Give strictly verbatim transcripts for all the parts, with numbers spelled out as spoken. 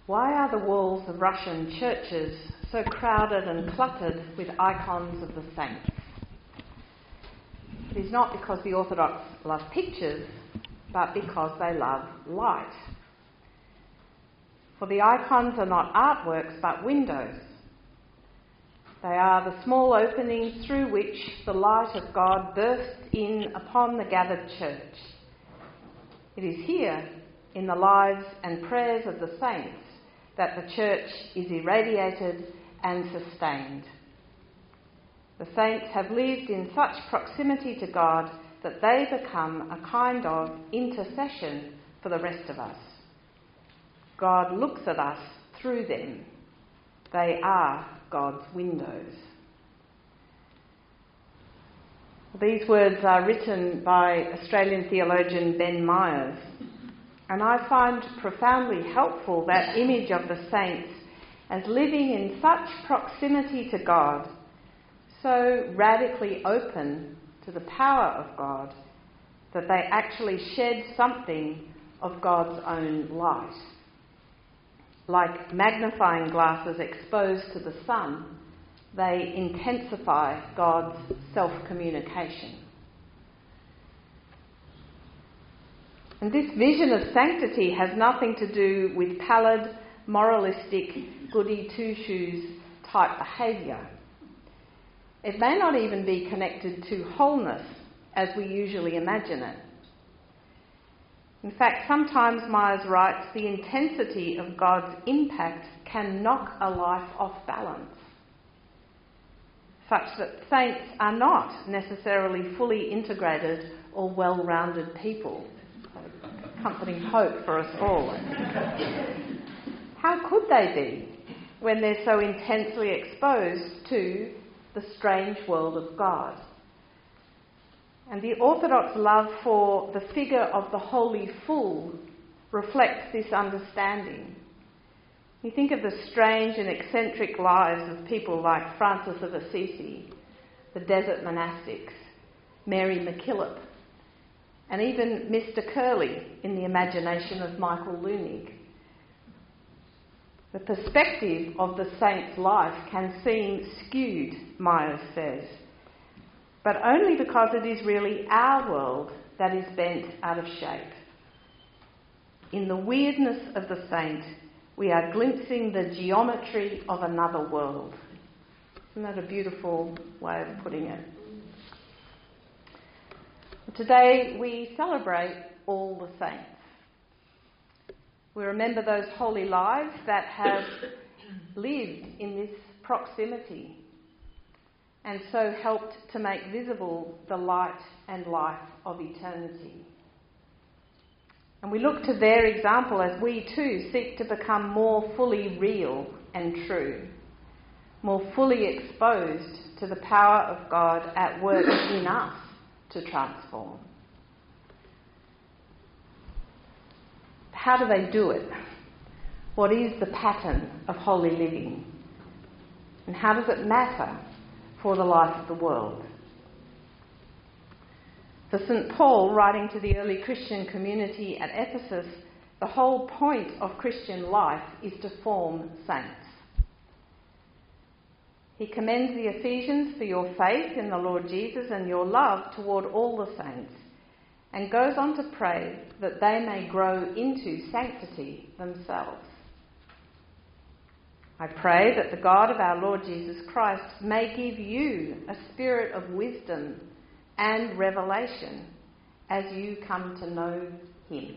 Why are the walls of Russian churches so crowded and cluttered with icons of the saints? It is not because the Orthodox love pictures, but because they love light. For the icons are not artworks, but windows. They are the small openings through which the light of God bursts in upon the gathered church. It is here, in the lives and prayers of the saints, that the church is irradiated and sustained. The saints have lived in such proximity to God that they become a kind of intercession for the rest of us. God looks at us through them. They are God's windows. These words are written by Australian theologian Ben Myers, and I find profoundly helpful that image of the saints as living in such proximity to God, so radically open to the power of God that they actually shed something of God's own light. Like magnifying glasses exposed to the sun, they intensify God's self-communication. And this vision of sanctity has nothing to do with pallid, moralistic, goody two-shoes type behaviour. It may not even be connected to wholeness as we usually imagine it. In fact, sometimes Myers writes, the intensity of God's impact can knock a life off balance, such that saints are not necessarily fully integrated or well-rounded people. Comforting hope for us all. How could they be when they're so intensely exposed to the strange world of God? And the Orthodox love for the figure of the Holy Fool reflects this understanding. You think of the strange and eccentric lives of people like Francis of Assisi, the desert monastics, Mary MacKillop, and even Mister Curly in the imagination of Michael Leunig. The perspective of the saint's life can seem skewed, Myers says, but only because it is really our world that is bent out of shape. In the weirdness of the saint, we are glimpsing the geometry of another world. Isn't that a beautiful way of putting it? Today we celebrate all the saints. We remember those holy lives that have lived in this proximity and so helped to make visible the light and life of eternity. And we look to their example as we too seek to become more fully real and true, more fully exposed to the power of God at work in us to transform. How do they do it? What is the pattern of holy living? And how does it matter for the life of the world? For Saint Paul, writing to the early Christian community at Ephesus, the whole point of Christian life is to form saints. He commends the Ephesians for your faith in the Lord Jesus and your love toward all the saints, and goes on to pray that they may grow into sanctity themselves. I pray that the God of our Lord Jesus Christ may give you a spirit of wisdom and revelation as you come to know him.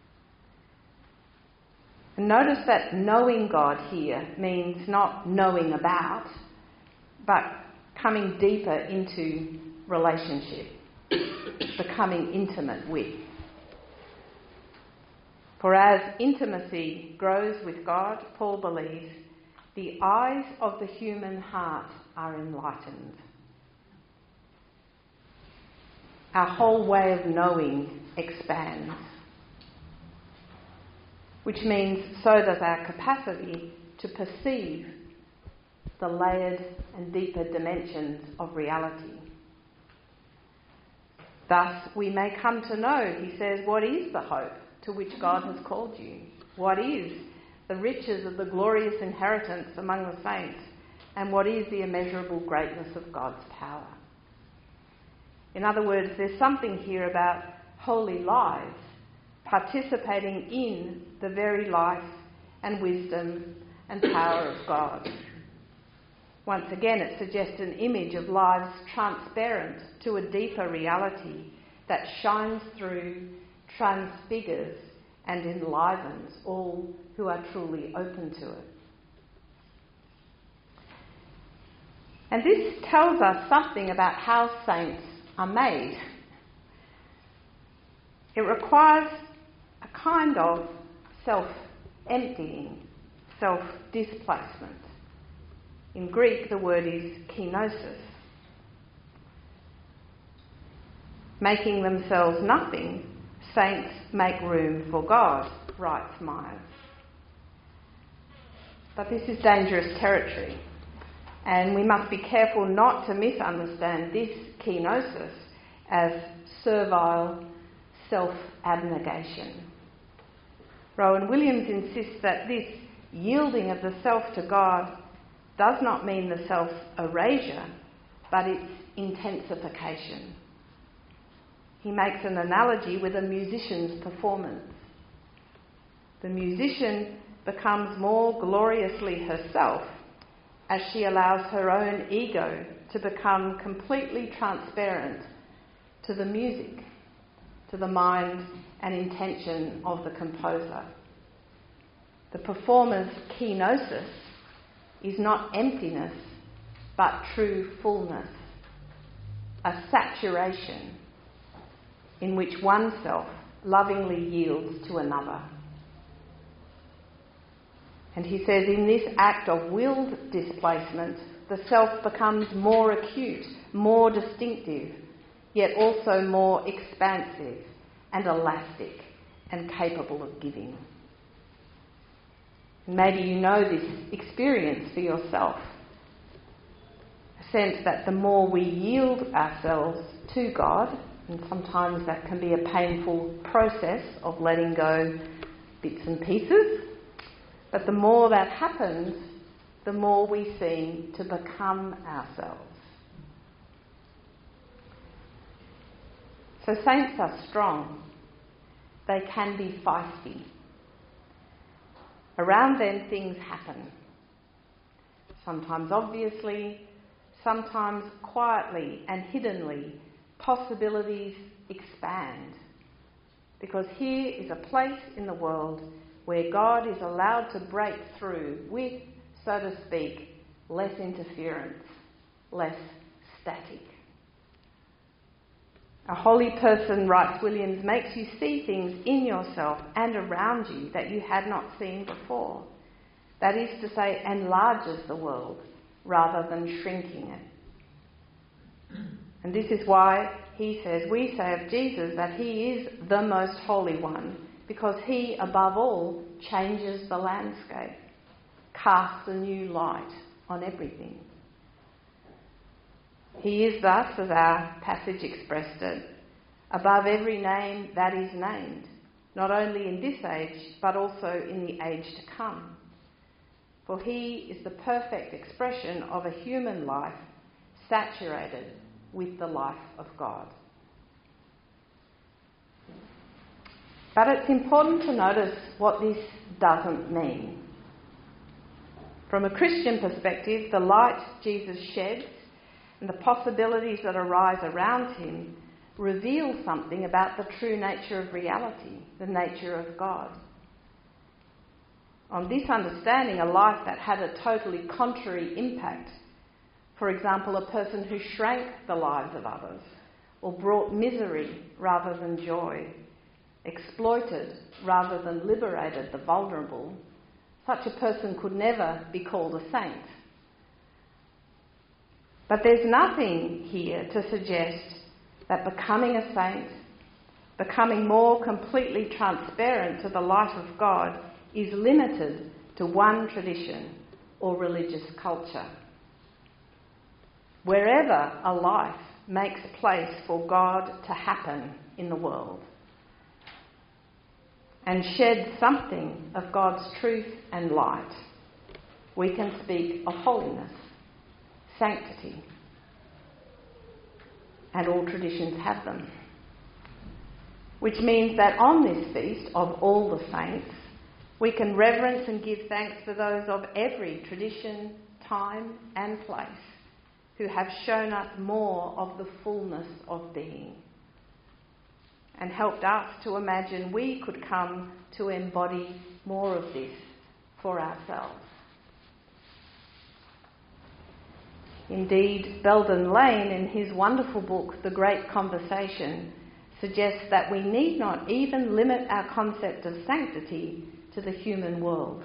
And notice that knowing God here means not knowing about, but coming deeper into relationship, becoming intimate with. For as intimacy grows with God, Paul believes, the eyes of the human heart are enlightened. Our whole way of knowing expands, which means so does our capacity to perceive the layered and deeper dimensions of reality. Thus, we may come to know, he says, what is the hope to which God has called you? What is the riches of the glorious inheritance among the saints, and what is the immeasurable greatness of God's power. In other words, there's something here about holy lives, participating in the very life and wisdom and power of God. Once again, it suggests an image of lives transparent to a deeper reality that shines through, transfigures, and enlivens all who are truly open to it. And this tells us something about how saints are made. It requires a kind of self-emptying, self-displacement. In Greek, the word is kenosis. Making themselves nothing, saints make room for God, writes Myers. But this is dangerous territory, and we must be careful not to misunderstand this kenosis as servile self-abnegation. Rowan Williams insists that this yielding of the self to God does not mean the self-erasure, but its intensification. He makes an analogy with a musician's performance. The musician becomes more gloriously herself as she allows her own ego to become completely transparent to the music, to the mind and intention of the composer. The performer's kenosis is not emptiness, but true fullness, a saturation in which oneself lovingly yields to another. And he says, in this act of willed displacement, the self becomes more acute, more distinctive, yet also more expansive and elastic and capable of giving. Maybe you know this experience for yourself. A sense that the more we yield ourselves to God, and sometimes that can be a painful process of letting go bits and pieces, but the more that happens, the more we seem to become ourselves. So saints are strong. They can be feisty. Around them things happen. Sometimes obviously, sometimes quietly and hiddenly, possibilities expand. Because here is a place in the world where God is allowed to break through with, so to speak, less interference, less static. A holy person, writes Williams, makes you see things in yourself and around you that you had not seen before. That is to say, enlarges the world rather than shrinking it. And this is why he says, we say of Jesus that he is the most holy one, because he, above all, changes the landscape, casts a new light on everything. He is thus, as our passage expressed it, above every name that is named, not only in this age, but also in the age to come. For he is the perfect expression of a human life saturated with the life of God. But it's important to notice what this doesn't mean. From a Christian perspective, the light Jesus sheds and the possibilities that arise around him reveal something about the true nature of reality, the nature of God. On this understanding, a life that had a totally contrary impact, for example, a person who shrank the lives of others or brought misery rather than joy, exploited rather than liberated the vulnerable, such a person could never be called a saint. But there's nothing here to suggest that becoming a saint, becoming more completely transparent to the light of God, is limited to one tradition or religious culture. Wherever a life makes place for God to happen in the world. and shed something of God's truth and light, we can speak of holiness, sanctity, and all traditions have them. Which means that on this feast of all the saints, we can reverence and give thanks for those of every tradition, time and place who have shown us more of the fullness of being and helped us to imagine we could come to embody more of this for ourselves. Indeed, Belden Lane, in his wonderful book, The Great Conversation, suggests that we need not even limit our concept of sanctity to the human world.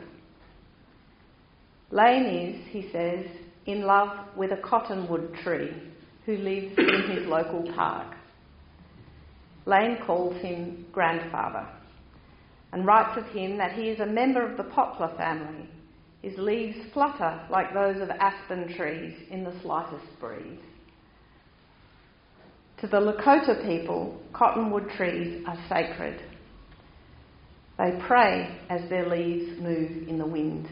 Lane is, he says, in love with a cottonwood tree who lives in his local park. Lane calls him grandfather and writes of him that he is a member of the poplar family. His leaves flutter like those of aspen trees in the slightest breeze. To the Lakota people, cottonwood trees are sacred. They pray as their leaves move in the wind.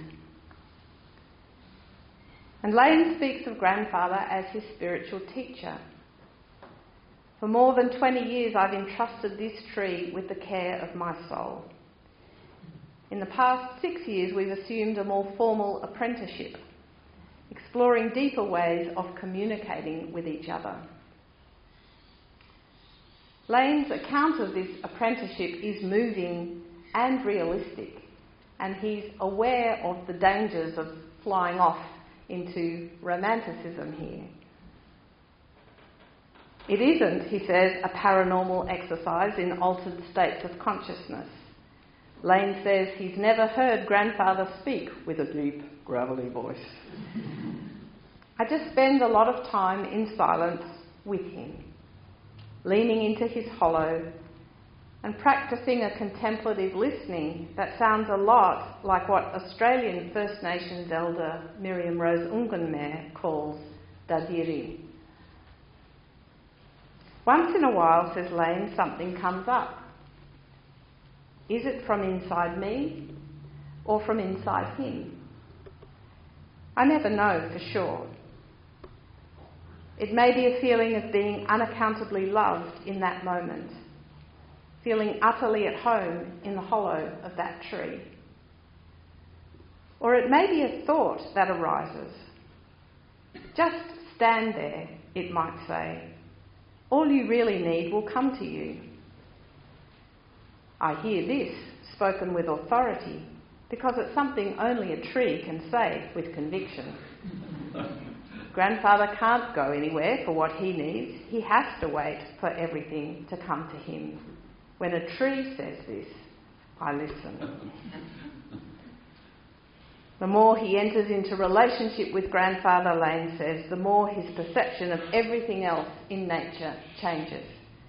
And Lane speaks of grandfather as his spiritual teacher. For more than twenty years I've entrusted this tree with the care of my soul. In the past six years we've assumed a more formal apprenticeship, exploring deeper ways of communicating with each other. Lane's account of this apprenticeship is moving and realistic, and he's aware of the dangers of flying off into romanticism here. It isn't, he says, a paranormal exercise in altered states of consciousness. Lane says he's never heard grandfather speak with a deep, gravelly voice. I just spend a lot of time in silence with him, leaning into his hollow and practicing a contemplative listening that sounds a lot like what Australian First Nations elder Miriam Rose Ungunmerr calls dadiri. Once in a while, says Lane, something comes up. Is it from inside me or from inside him? I never know for sure. It may be a feeling of being unaccountably loved in that moment, feeling utterly at home in the hollow of that tree. Or it may be a thought that arises. Just stand there, it might say. All you really need will come to you. I hear this spoken with authority because it's something only a tree can say with conviction. Grandfather can't go anywhere for what he needs. He has to wait for everything to come to him. When a tree says this, I listen. The more he enters into relationship with grandfather, Lane says, the more his perception of everything else in nature changes.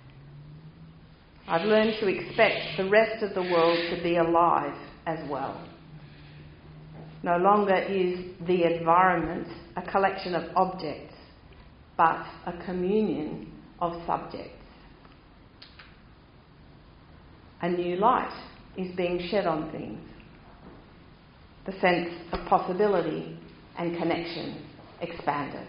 I've learned to expect the rest of the world to be alive as well. No longer is the environment a collection of objects, but a communion of subjects. A new light is being shed on things. The sense of possibility and connection expanded.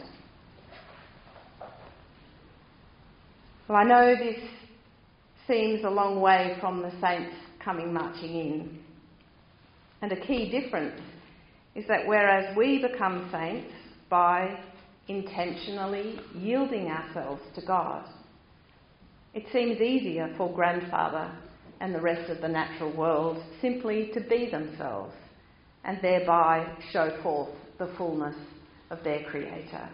Well, I know this seems a long way from the saints coming marching in. And a key difference is that whereas we become saints by intentionally yielding ourselves to God, it seems easier for grandfather and the rest of the natural world simply to be themselves and thereby show forth the fullness of their Creator.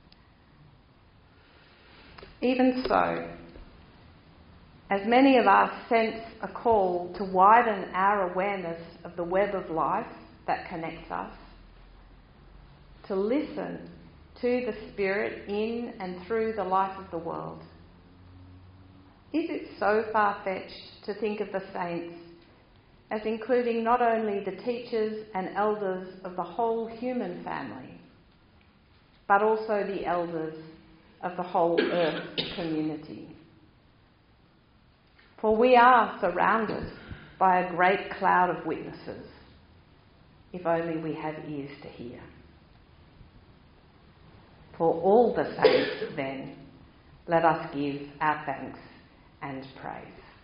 Even so, as many of us sense a call to widen our awareness of the web of life that connects us, to listen to the Spirit in and through the life of the world, is it so far-fetched to think of the saints as including not only the teachers and elders of the whole human family, but also the elders of the whole earth community? For we are surrounded by a great cloud of witnesses, if only we have ears to hear. For all the saints, then, let us give our thanks and praise.